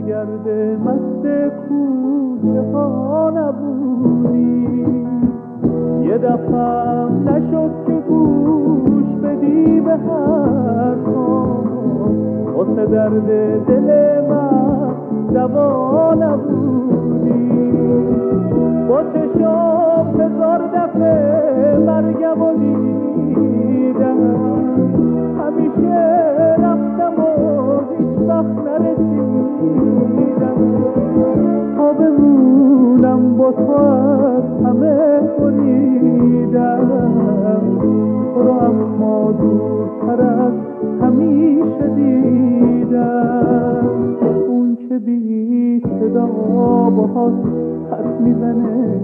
گرد مست کوچه ها نبودی. یه دفعه نشد که گوش بدی به حرفام، واسه درد دل من دوا نبودی. با چشم هزار دفعه مرگم و دیدم، همیشه رفتم و هیچ وقت نرسیدم. تا بمونم با تو از همه بریدم، تو رو اما دورتر از همیشه دیدم. اون که بی صدا باهات حرف میزنه،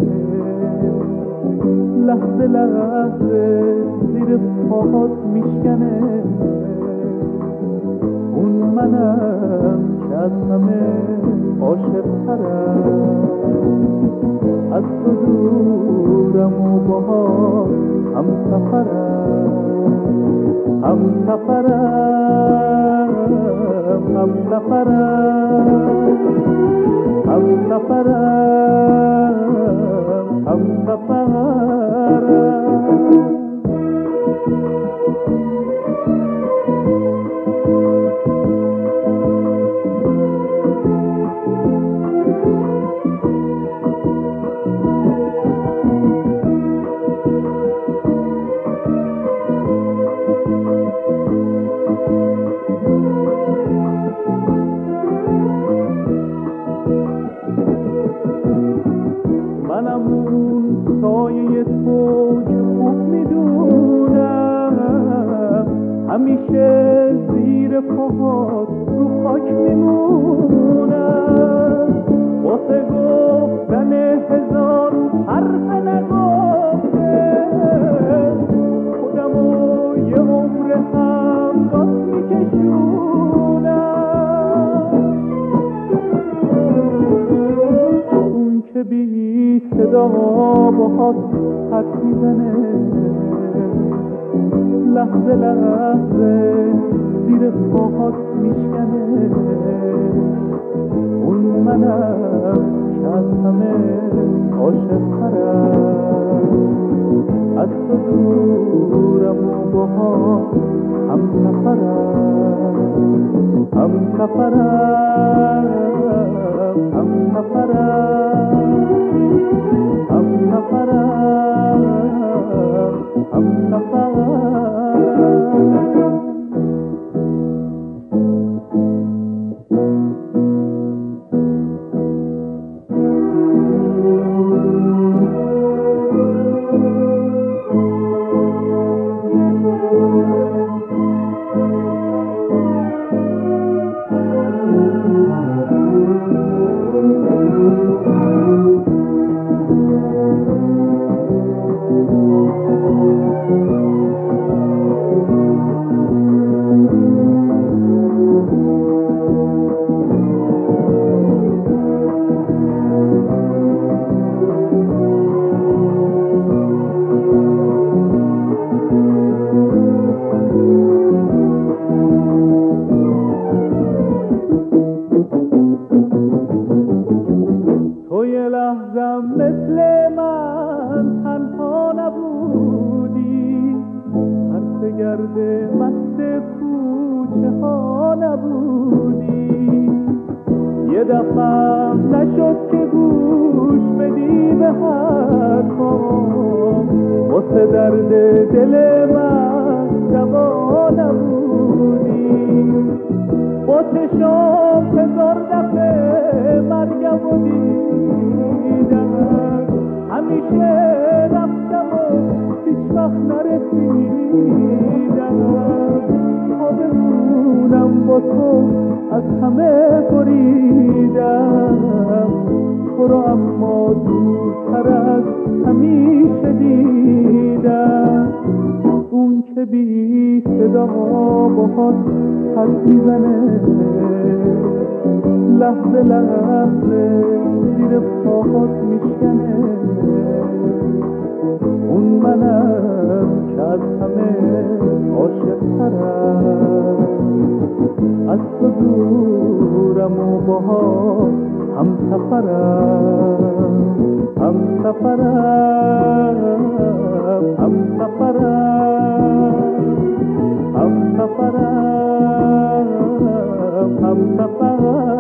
لحظه لحظه زیر پاهات میشکنه. اون منم که از همه عاشق‌ترم، از تو دورم و باهات همسفرم، همسفرم، همسفرم، همسفرم، همسفرم. منم اون سایه تو که خوب میدونم، همیشه زیر پاهات رو خاک میمونم. واسه گفتن هزار حرف نگفته، خودمو یه عمر همراهت میکشونم. اون که بی صدا باهات حرف میزنه، لحظه لحظه زیر پاهات میشکنه. اون منم که از همه عاشق‌ترم، از تو دورم و باهات همسفرم، همسفرم، همسفرم، همسفرم، همسفرم. مثل من تنها نبودی، حرف گرد مست کوچه ها نبودی. یه دفعه نشد که گوش بدی به حرفام، واسه درد دل من دوا نبودی. با چشم هزار دفعه مرگم و دیدم، همیشه رفتم و هیچ وقت نرسیدم. تا بمونم با تو از همه بریدم، تو رو اما دورتر از همیشه دیدم. اون که بی صدا باهات حرف میزنه، لحظه لحظه زیر پاهات میشکنه، اون منم که از همه عاشق‌ترم. از تو دورم و باها هم سفرم، هم سفرم، هم سفرم، هم سفرم، هم سفرم.